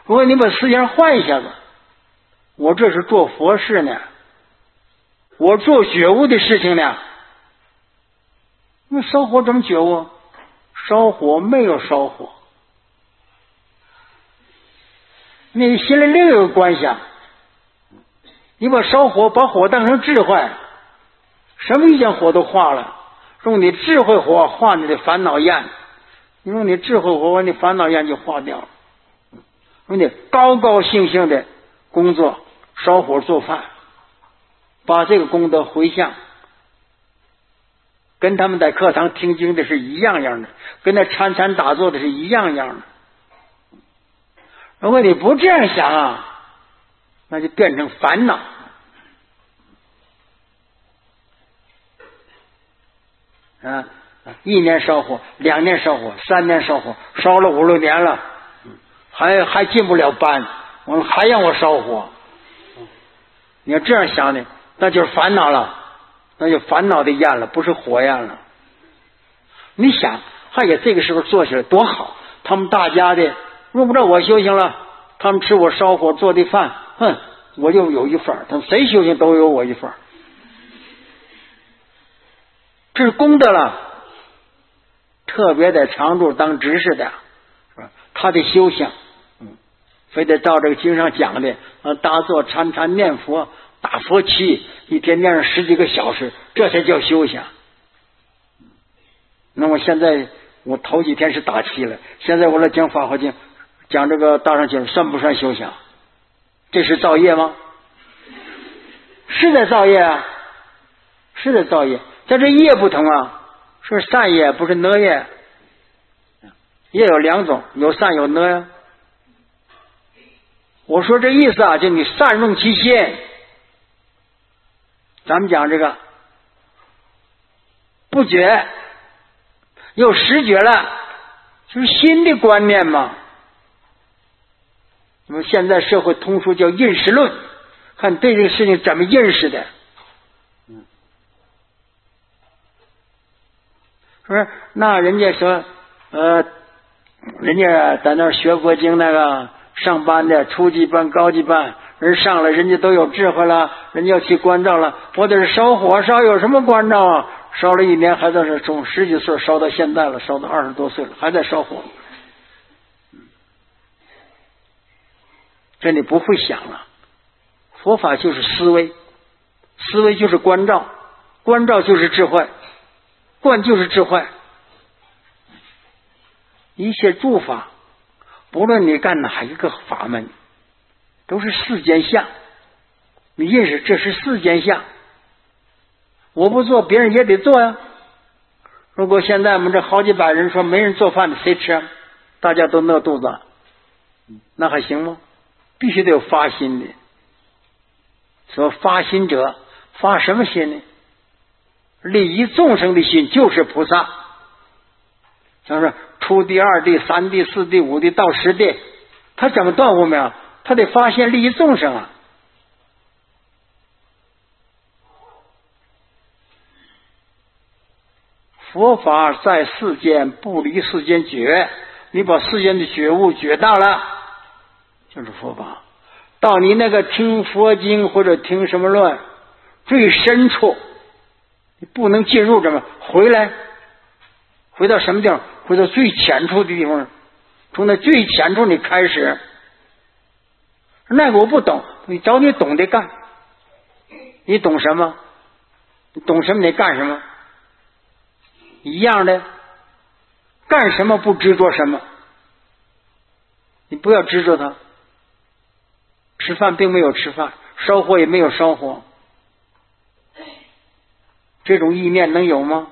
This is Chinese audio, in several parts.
如果你把思想换一下子，我这是做佛事呢，我做觉悟的事情呢，那烧火怎么觉悟？烧火没有烧火，你心里另有个观想，你把烧火把火当成智慧，什么一件火都化了，用你智慧火化你的烦恼焰，你用你智慧火把你烦恼焰就化掉了。用你高高兴兴的工作，烧火做饭，把这个功德回向，跟他们在课堂听经的是一样样的，跟那参禅打坐的是一样样的。如果你不这样想啊，那就变成烦恼。1年烧火，2年烧火，3年烧火，烧了5、6年了，还进不了班，我还让我烧火。你要这样想的，那就是烦恼了，那就烦恼的焰了，不是火焰了。你想，哎呀，这个时候做起来多好，他们大家的用不着我修行了，他们吃我烧火做的饭，我就有一份，他们谁修行都有我一份，这是功德了。特别在常住当执事的，是吧？他的修行，非得照这个经上讲的，打坐、参禅、念佛、打佛七，一天念上10几个小时，这才叫修行。那么现在我头几天是打七了，现在我来讲法华经，讲这个大乘经，算不算修行？这是造业吗？是在造业啊，是在造业，但这业不同啊。是善业，不是恶业。业有2种，有善有恶呀。我说这意思啊，就你善用其心。咱们讲这个不觉，有实觉了，就是新的观念嘛。那么现在社会通俗叫认识论，看对这个事情怎么认识的。说那人家说人家在那儿学佛经那个上班的初级班高级班人上了，人家都有智慧了，人家要去关照了，我得是烧火烧，有什么关照啊？烧了1年，还在是从10几岁烧到现在了，烧到20多岁了，还在烧火。这你不会想了，佛法就是思维，思维就是关照，关照就是智慧，观就是智慧。一切诸法，不论你干哪一个法门，都是世间相。你认识这是世间相，我不做，别人也得做呀。如果现在我们这好几百人说没人做饭的，谁吃啊？大家都饿肚子，那还行吗？必须得有发心的。说发心者，发什么心呢？利益众生的心就是菩萨。像是初地、2地、3地、4地、5地到10地，他怎么断无明？他得发现利益众生啊。佛法在世间，不离世间觉，你把世间的觉悟觉到了，就是佛法。到你那个听佛经或者听什么论最深处，你不能进入，怎么回来？回到什么地方？回到最浅处的地方，从那最浅处你开始。那个我不懂，你找你懂得干。你懂什么？你懂什么你干什么？一样的，干什么不执着什么。你不要执着它。吃饭并没有吃饭，烧火也没有烧火，这种意念能有吗？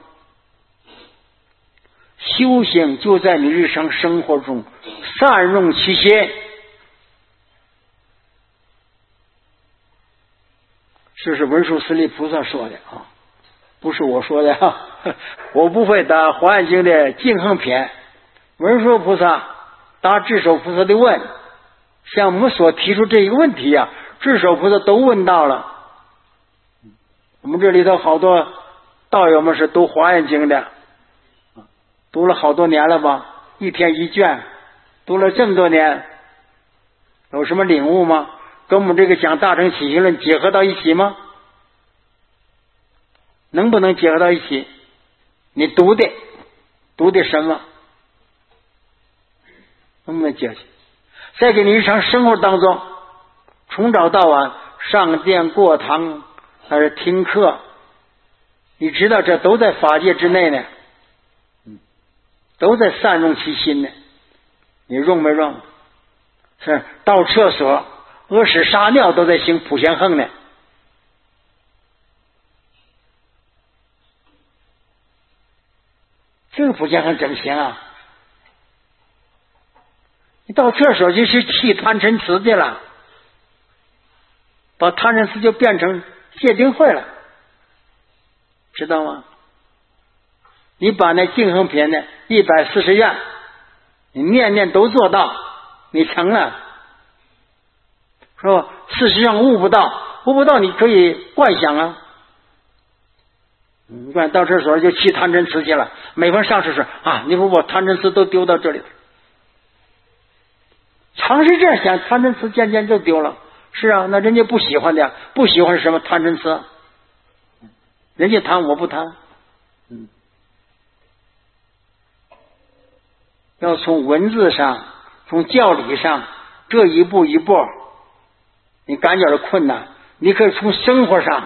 修行就在你日常生活中善用其心。这是文殊师利菩萨说的啊，不是我说的啊。我不会答《华严经》的净行篇，文殊菩萨答智首菩萨的问，像我们所提出这一个问题啊，智首菩萨都问到了。我们这里头好多道友们是读《华严经》的，读了好多年了吧，一天一卷，读了这么多年， 有什么领悟吗？跟我们这个讲大乘起信论结合到一起吗？能不能结合到一起？你读的什么能不能结合？再给你日常生活当中从早到晚上殿过堂还是听课，你知道这都在法界之内呢，都在善用其心呢。你用没用？是到厕所屙屎撒尿都在行普贤横呢。这个普贤横怎么行啊？你到厕所就是弃贪嗔痴去了，把贪嗔痴就变成戒定慧了，知道吗？你把那净恒品呢140愿，你念念都做到，你成了，是吧？事实上悟不到，你可以幻想啊。你看到厕所就弃贪嗔痴去了，每逢上厕所啊，你说我贪嗔痴都丢到这里了。尝试这样想，贪嗔痴渐渐就丢了。是啊，那人家不喜欢的呀，不喜欢是什么贪嗔痴？人家贪我不贪。要从文字上，从教理上，这一步一步，你感觉到困难，你可以从生活上，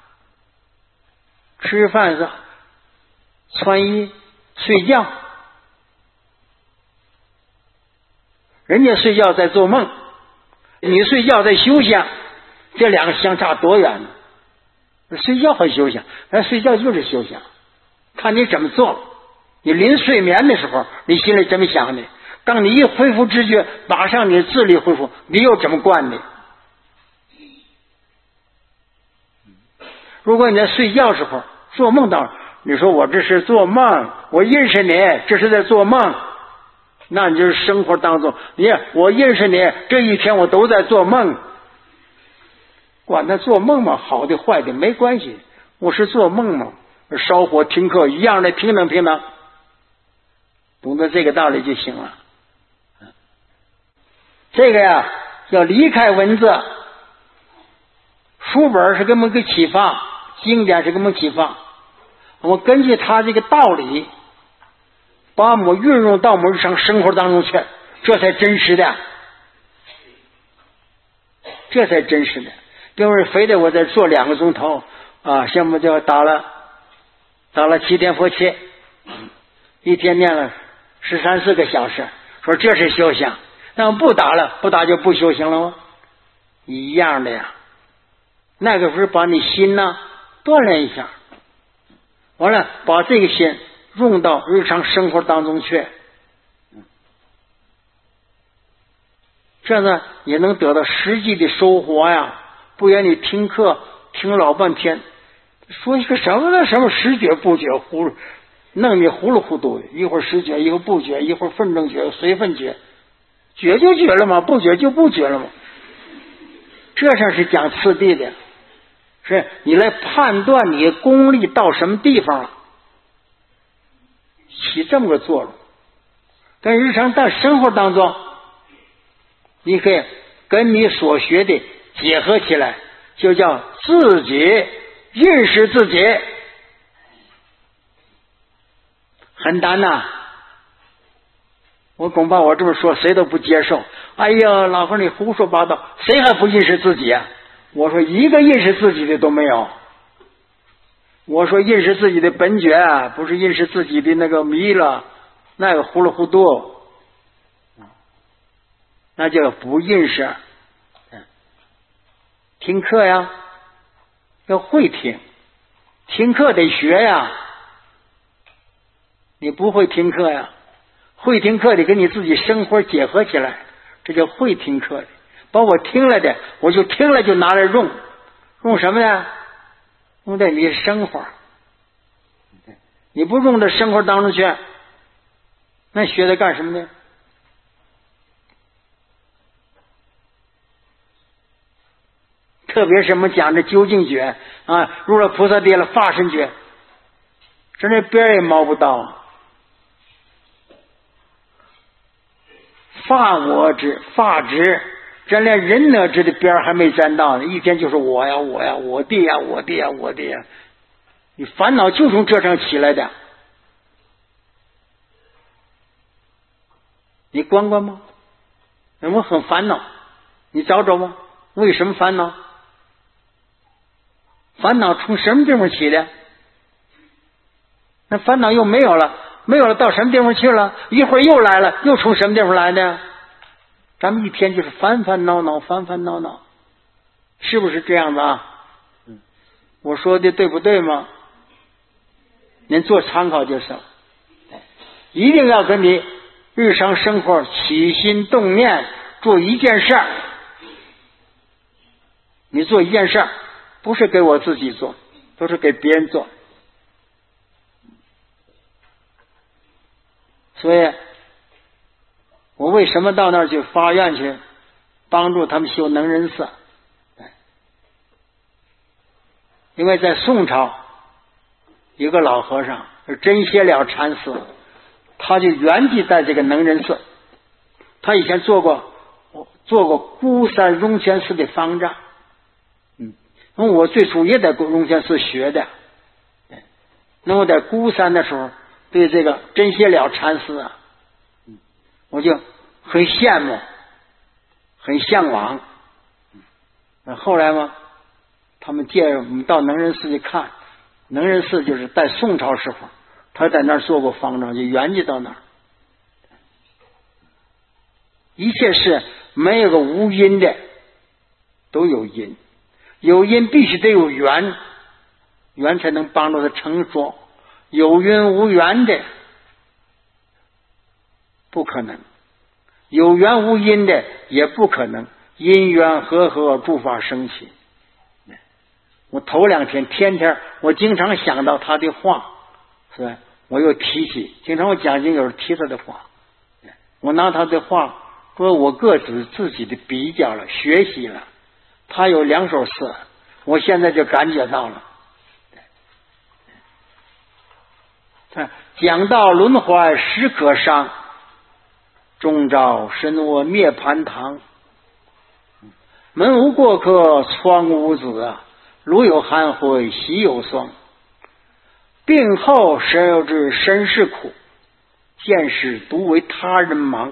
吃饭上、穿衣、睡觉。人家睡觉在做梦，你睡觉在休想，这两个相差多远呢？睡觉和休想，睡觉就是休想，看你怎么做。你临睡眠的时候，你心里怎么想的？当你一恢复知觉，马上你的智力恢复，你又怎么惯的？如果你在睡觉时候做梦到，你说我这是做梦，我认识你，这是在做梦，那你就是生活当中，我认识你，这一天我都在做梦。管他做梦嘛，好的坏的没关系，我是做梦嘛，烧火听课一样的，平等，懂得这个道理就行了。这个呀，要离开文字，书本是给我们个启发，经典是给我们启发，我们根据他这个道理，把我们运用到我们日常生活当中去，这才真实的，这才真实的。并不是非得我再做2个钟头啊，像我们就打了7天佛七，一天念了13、14个小时，说这是修行。那么不打就不修行了吗？一样的呀。那个时候把你心呢锻炼一下，完了把这个心用到日常生活当中去，这样呢也能得到实际的收获呀。不然你听课听老半天，说一个什么实觉不觉，弄你糊里糊涂的，一会儿实觉，一会儿不觉，一会儿分正觉，随分觉，觉就觉了嘛，不觉就不觉了嘛。这上是讲次第的，是你来判断你功力到什么地方了，起这么个作用。跟日常在生活当中，你可以跟你所学的结合起来，就叫自己认识自己。很难呐，我恐怕我这么说谁都不接受。哎呀，老和你胡说八道，谁还不认识自己啊？我说一个认识自己的都没有。我说认识自己的本觉，不是认识自己的那个迷了，那个糊里糊涂，那叫不认识。听课呀，要会听，听课得学呀。你不会听课呀，会听课得跟你自己生活结合起来，这叫会听课的。把我听了的，我就听了就拿来用，用什么呢？用在你生活。你不用到生活当中去，那学它干什么呢？特别是我们讲的究竟觉啊，入了菩萨地了，法身觉，这那边也摸不到。法我执、法执这连人呢这的边还没沾到呢，一天就是我呀我呀我的呀我的呀我的呀，你烦恼就从这上起来的，你管管吗？我很烦恼，你找找吗？为什么烦恼？烦恼从什么地方起的？那烦恼又没有了，没有了到什么地方去了？一会儿又来了，又从什么地方来的？咱们一天就是烦烦恼恼，烦烦恼恼，是不是这样的啊？我说的对不对吗？您做参考就是了。一定要跟你日常生活起心动念做一件事儿，你做一件事儿，不是给我自己做，都是给别人做。所以我为什么到那儿去发愿去帮助他们修能仁寺？因为在宋朝一个老和尚真歇了禅师，他就原籍在这个能仁寺，他以前做过孤山荣泉寺的方丈。我最初也在荣泉寺学的，那么在孤山的时候对这个真歇了禅师啊，我就很羡慕很向往。后来嘛，他们借我们到能仁寺去看，能仁寺就是在宋朝时候他在那儿做过方丈，就原籍到那儿。一切事没有个无因的，都有因，有因必须得有缘，缘才能帮助他成熟，有因无缘的不可能，有缘无因的也不可能，因缘和合诸法生起。我头两天天天我经常想到他的话，是吧？我又提起，经常我讲经有时提他的话，我拿他的话说我各自己的比较了，学习了，他有两首诗，我现在就感觉到了。讲到轮回实可伤，终朝身卧涅盘堂。门无过客窗无子，如有含灰喜有霜。病后神有知身是苦，见识独为他人忙。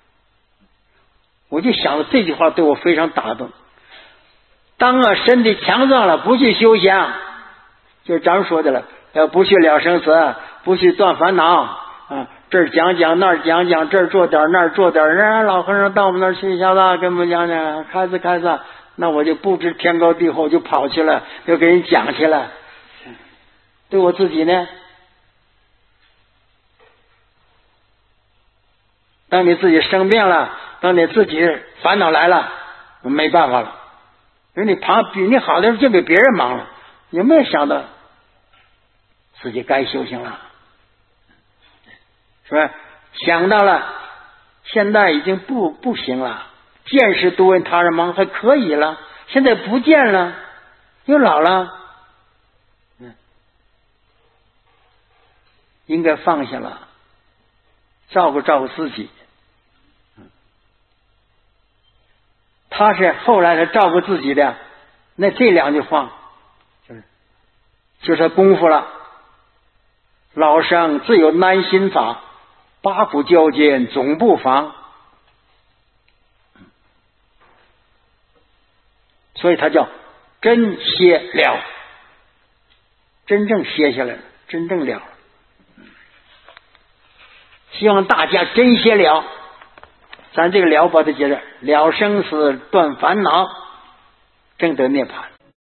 我就想到这句话对我非常打动。当身体强壮了，不去修行，就是咱们说的了，要不去了生死，不去断烦恼啊，这儿讲讲那儿讲讲，这儿做点那儿做点，人老和尚到我们那儿去，小子跟我们讲讲，开始，那我就不知天高地厚，就跑去了，就给人讲去了。对我自己呢，当你自己生病了，当你自己烦恼来了，没办法了，因为你比你好的时候就给别人忙了，有没有想到自己该修行了？是吧？想到了，现在已经不行了，见识多为他人忙还可以了，现在不见了，又老了，应该放下了，照顾自己。他是后来他照顾自己的，那这两句话就是功夫了。老生自有难心法，八苦交煎总不妨。所以他叫真歇了，真正歇下来了，真正了。希望大家真歇了，咱这个了把它接着了生死断烦恼，正得涅槃。